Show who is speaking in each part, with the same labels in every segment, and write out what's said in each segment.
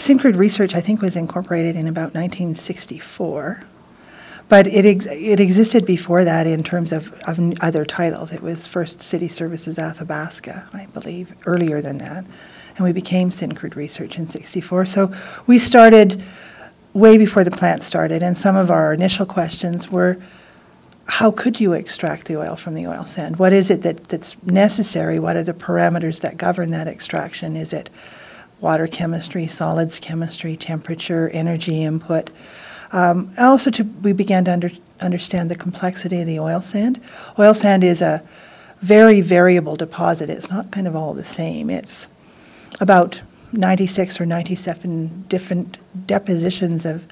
Speaker 1: Syncrude Research, I think, was incorporated in about 1964. But it existed before that in terms of other titles. It was first City Services Athabasca, I believe, earlier than that. And we became Syncrude Research in 64. So we started way before the plant started. And some of our initial questions were, how could you extract the oil from the oil sand? What is it that's necessary? What are the parameters that govern that extraction? Is it water chemistry, solids chemistry, temperature, energy input? Also, we began to understand the complexity of the oil sand. Oil sand is a very variable deposit. It's not kind of all the same. It's about 96 or 97 different depositions of,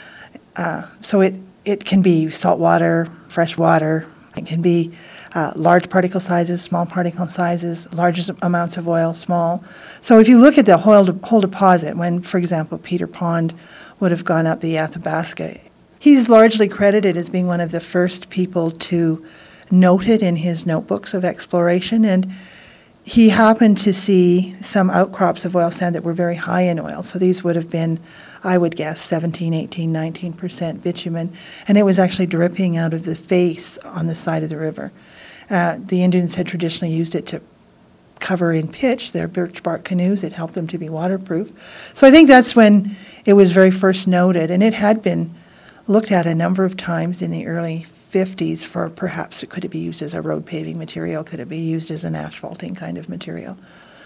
Speaker 1: so it can be salt water, fresh water. It can be large particle sizes, small particle sizes, large amounts of oil, small. So if you look at the whole deposit, when, for example, Peter Pond would have gone up the Athabasca, he's largely credited as being one of the first people to note it in his notebooks of exploration. And he happened to see some outcrops of oil sand that were very high in oil. So these would have been, I would guess, 17, 18, 19% bitumen. And it was actually dripping out of the face on the side of the river. The Indians had traditionally used it to cover in pitch their birch bark canoes. It helped them to be waterproof. So I think that's when it was very first noted. And it had been looked at a number of times in the early 50s for perhaps could it be used as a road paving material, could it be used as an asphalting kind of material.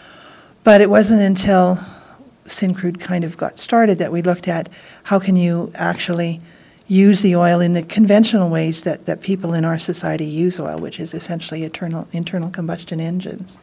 Speaker 1: But it wasn't until Syncrude kind of got started that we looked at how can you actually use the oil in the conventional ways that people in our society use oil, which is essentially internal combustion engines.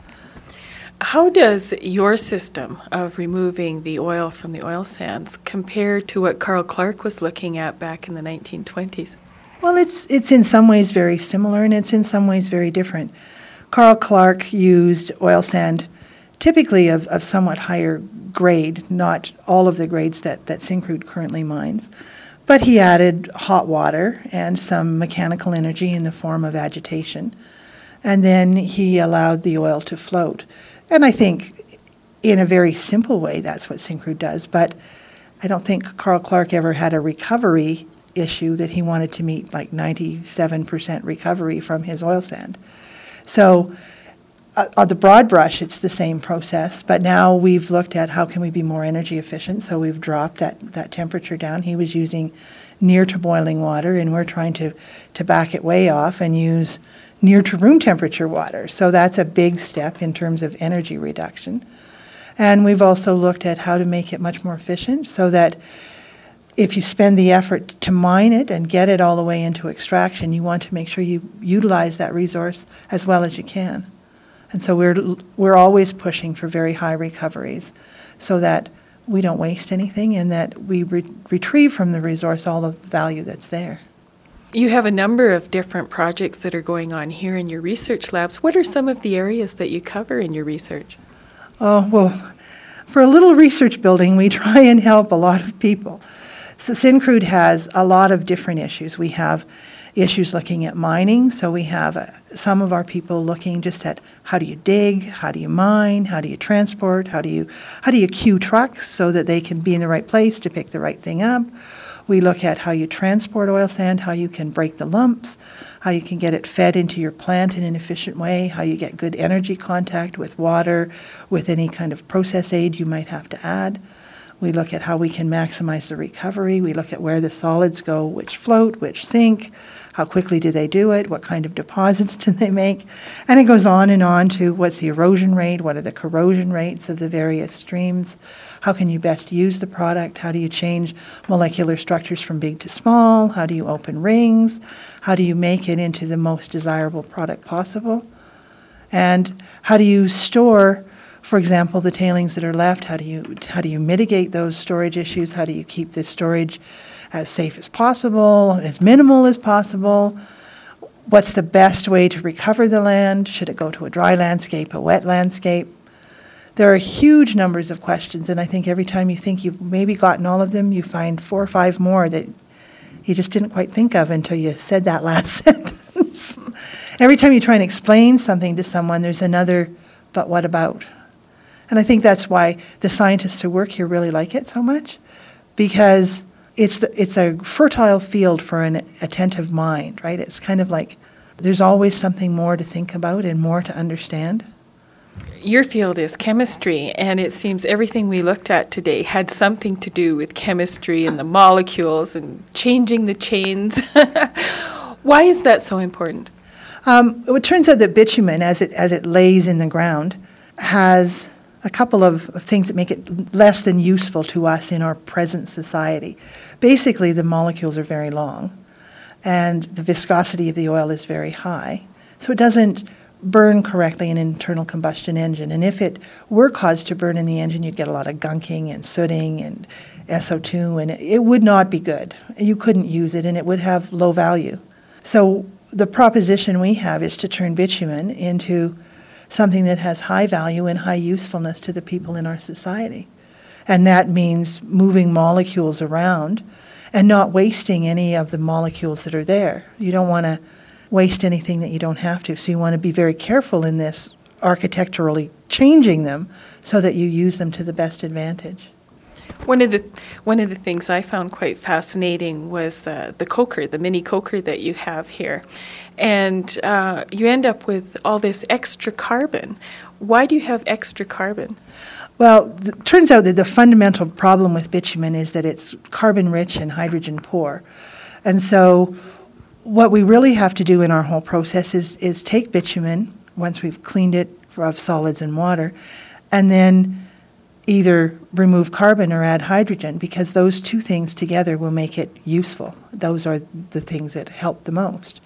Speaker 2: How does your system of removing the oil from the oil sands compare to what Carl Clark was looking at back in the 1920s?
Speaker 1: Well, it's in some ways very similar, and it's in some ways very different. Carl Clark used oil sand typically of somewhat higher grade, not all of the grades that Syncrude currently mines. But he added hot water and some mechanical energy in the form of agitation. And then he allowed the oil to float. And I think in a very simple way, that's what Syncrude does. But I don't think Carl Clark ever had a recovery issue that he wanted to meet, like 97% recovery from his oil sand. So on the broad brush, it's the same process. But now we've looked at how can we be more energy efficient. So we've dropped that temperature down. He was using near to boiling water, and we're trying to back it way off and use near to room temperature water. So that's a big step in terms of energy reduction. And we've also looked at how to make it much more efficient so that if you spend the effort to mine it and get it all the way into extraction, you want to make sure you utilize that resource as well as you can. And so we're always pushing for very high recoveries so that we don't waste anything and that we retrieve from the resource all of the value that's there.
Speaker 2: You have a number of different projects that are going on here in your research labs. What are some of the areas that you cover in your research?
Speaker 1: Oh, well, for a little research building, we try and help a lot of people. So Syncrude has a lot of different issues. We have issues looking at mining, so we have some of our people looking just at how do you dig, how do you mine, how do you transport, how do you queue trucks so that they can be in the right place to pick the right thing up. We look at how you transport oil sand, how you can break the lumps, how you can get it fed into your plant in an efficient way, how you get good energy contact with water, with any kind of process aid you might have to add. We look at how we can maximize the recovery. We look at where the solids go, which float, which sink, how quickly do they do it, what kind of deposits do they make. And it goes on to what's the erosion rate, what are the corrosion rates of the various streams, how can you best use the product, how do you change molecular structures from big to small, how do you open rings, how do you make it into the most desirable product possible, and how do you store, for example, the tailings that are left, how do you mitigate those storage issues? How do you keep this storage as safe as possible, as minimal as possible? What's the best way to recover the land? Should it go to a dry landscape, a wet landscape? There are huge numbers of questions, and I think every time you think you've maybe gotten all of them, you find 4 or 5 more that you just didn't quite think of until you said that last sentence. Every time you try and explain something to someone, there's another, but what about? And I think that's why the scientists who work here really like it so much, because it's a fertile field for an attentive mind, right? It's kind of like there's always something more to think about and more to understand.
Speaker 2: Your field is chemistry, and it seems everything we looked at today had something to do with chemistry and the molecules and changing the chains. Why is that so important?
Speaker 1: It turns out that bitumen, as it lays in the ground, has a couple of things that make it less than useful to us in our present society. Basically, the molecules are very long, and the viscosity of the oil is very high, so it doesn't burn correctly in an internal combustion engine. And if it were caused to burn in the engine, you'd get a lot of gunking and sooting and SO2, and it would not be good. You couldn't use it, and it would have low value. So the proposition we have is to turn bitumen into something that has high value and high usefulness to the people in our society. And that means moving molecules around and not wasting any of the molecules that are there. You don't want to waste anything that you don't have to. So you want to be very careful in this, architecturally changing them so that you use them to the best advantage.
Speaker 2: One of the things I found quite fascinating was the coker, the mini coker that you have here. And you end up with all this extra carbon. Why do you have extra carbon?
Speaker 1: Well, it turns out that the fundamental problem with bitumen is that it's carbon rich and hydrogen poor. And so what we really have to do in our whole process is take bitumen, once we've cleaned it of solids and water, and then either remove carbon or add hydrogen, because those two things together will make it useful. Those are the things that help the most.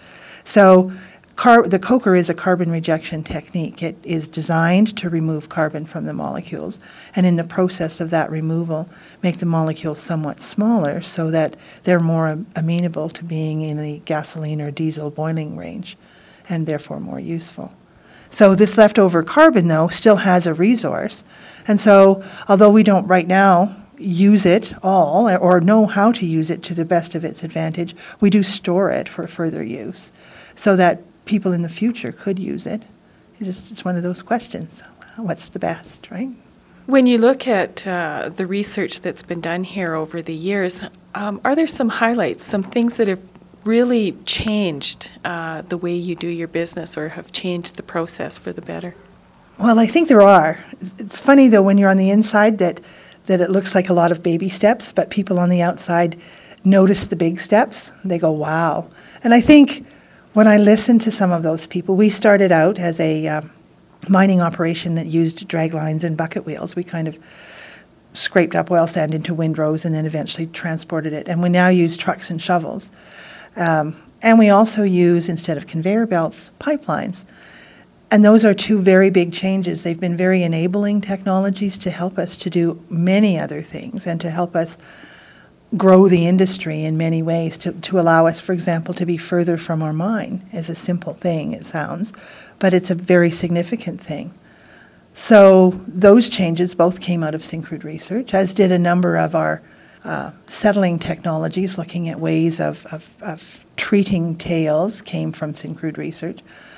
Speaker 1: So the coker is a carbon rejection technique. It is designed to remove carbon from the molecules, and in the process of that removal, make the molecules somewhat smaller so that they're more amenable to being in the gasoline or diesel boiling range, and therefore more useful. So this leftover carbon, though, still has a resource. And so although we don't right now use it all or know how to use it to the best of its advantage, we do store it for further use so that people in the future could use it. It's one of those questions. What's the best, right?
Speaker 2: When you look at the research that's been done here over the years, are there some highlights, some things that have really changed the way you do your business or have changed the process for the better?
Speaker 1: Well, I think there are. It's funny, though, when you're on the inside that it looks like a lot of baby steps, but people on the outside notice the big steps. They go, wow. And I think when I listen to some of those people, we started out as a mining operation that used drag lines and bucket wheels. We kind of scraped up oil sand into windrows and then eventually transported it. And we now use trucks and shovels. And we also use, instead of conveyor belts, pipelines. And those are two very big changes. They've been very enabling technologies to help us to do many other things and to help us grow the industry in many ways, to allow us, for example, to be further from our mine. Is a simple thing, it sounds, but it's a very significant thing. So those changes both came out of Syncrude research, as did a number of our settling technologies, looking at ways of treating tails, came from Syncrude research.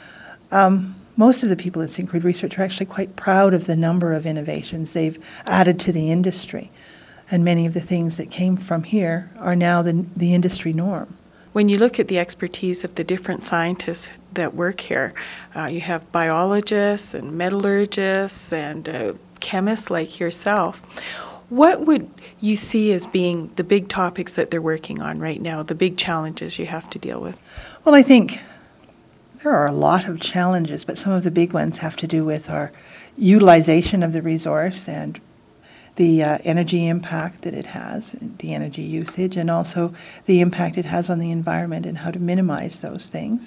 Speaker 1: Most of the people at Syncrude research are actually quite proud of the number of innovations they've added to the industry. And many of the things that came from here are now the industry norm.
Speaker 2: When you look at the expertise of the different scientists that work here, you have biologists and metallurgists and chemists like yourself. What would you see as being the big topics that they're working on right now, the big challenges you have to deal with?
Speaker 1: Well, I think there are a lot of challenges, but some of the big ones have to do with our utilization of the resource and the energy impact that it has, the energy usage, and also the impact it has on the environment and how to minimize those things,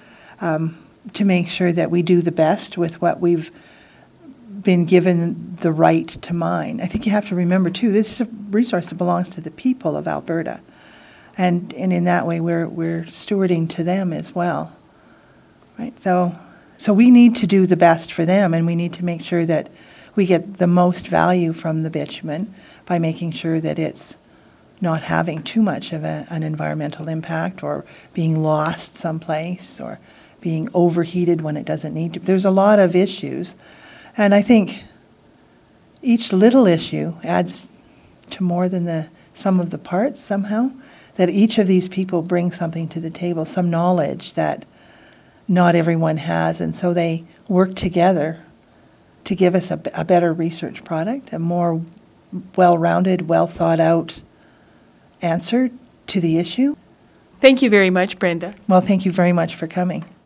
Speaker 1: to make sure that we do the best with what we've been given the right to mine. I think you have to remember, too, this is a resource that belongs to the people of Alberta, and in that way we're stewarding to them as well. Right, so we need to do the best for them, and we need to make sure that we get the most value from the bitumen by making sure that it's not having too much of an environmental impact or being lost someplace or being overheated when it doesn't need to. There's a lot of issues, and I think each little issue adds to more than the sum of the parts somehow, that each of these people brings something to the table, some knowledge that not everyone has, and so they work together to give us a better research product, a more well-rounded, well-thought-out answer to the issue.
Speaker 2: Thank you very much, Brenda.
Speaker 1: Well, thank you very much for coming.